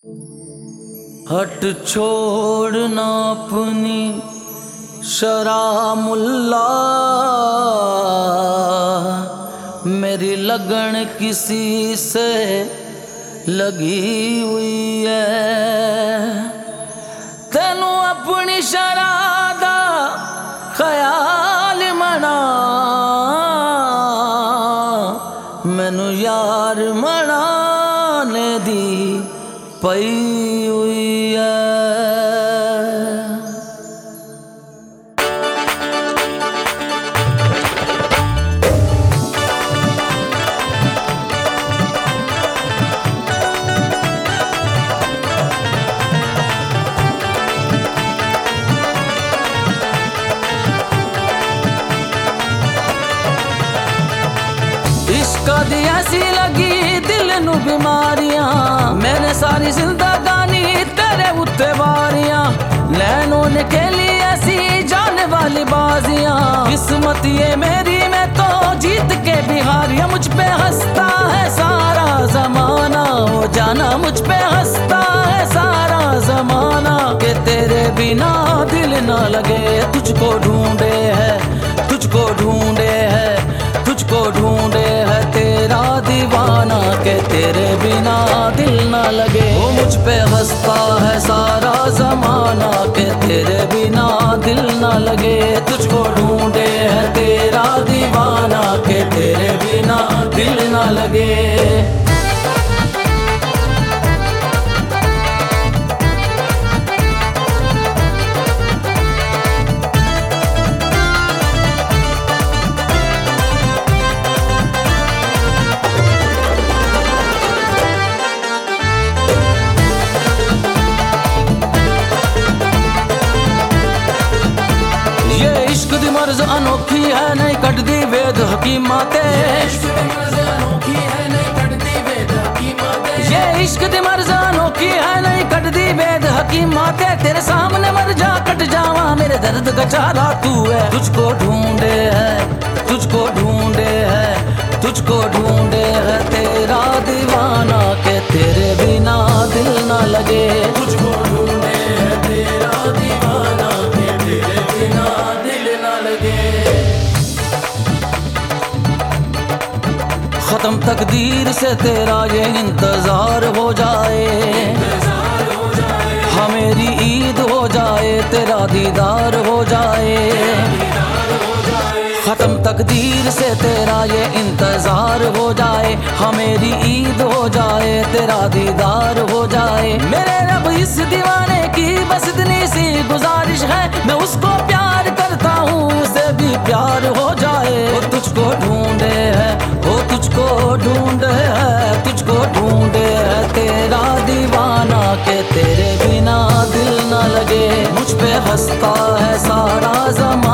हट छोड़ना अपनी शरामुल्ला, मेरी लगन किसी से लगी हुई है। तेनू अपनी शरादा ख्याल मना, मैनू यार मनाने दी पई हुई है। इश्क दी ऐसी लगी दिल नू बीमारियां, मैंने सारी जिंदगानी तेरे उत्ते वारियां। नैनों ने खेली ऐसी जाने वाली बाजियां, किस्मत ये मेरी मैं तो जीत के बिहारियां। मुझ पे हंसता है सारा जमाना, हो जाना मुझ पे हंसता है सारा जमाना। के तेरे बिना दिल ना लगे, तुझको ढूंढे है, तुझको ढूंढे है, तुझको ढूंढे है तेरा दीवाना। के तेरे बिना दिल ना लगे, वो मुझ पे हंसता है सारा जमाना। के तेरे बिना दिल ना लगे, तुझको ढूंढे है तेरा दीवाना। के तेरे बिना दिल ना लगे। मर्ज अनोखी है नहीं कटदी वेद हकीमा ते, ये इश्क दी मर्ज अनोखी है नहीं कटदी वेद हकीमा ते। तेरे सामने मर जा कट जावा, मेरे दर्द का चारा तू है। तुझको ढूंढे है, तुझको ढूंढे है, तुझको ढूंढे है तेरा दीवाना। के तेरे बिना दिल ना लगे, तुझको ढूंढे है तेरा दीवाना। के तेरे बिना दिल ना लगे। खत्म तकदीर से तेरा ये इंतजार हो जाए, हाँ मेरी ईद हो जाए, तेरा दीदार हो जाए। खत्म तकदीर से तेरा ये इंतजार हो जाए, हाँ मेरी ईद हो जाए, तेरा दीदार हो जाए। मेरे रब इस दीवाने की बस इतनी सी गुजारिश है, मैं उसको प्यार करता हूँ उसे भी प्यार हो जाए। वो तुझको ढूंढे है, वो तुझको ढूंढे है, तुझको ढूंढे है तेरा दीवाना। के तेरे बिना दिल ना लगे, मुझ पे हंसता है सारा ज़माना।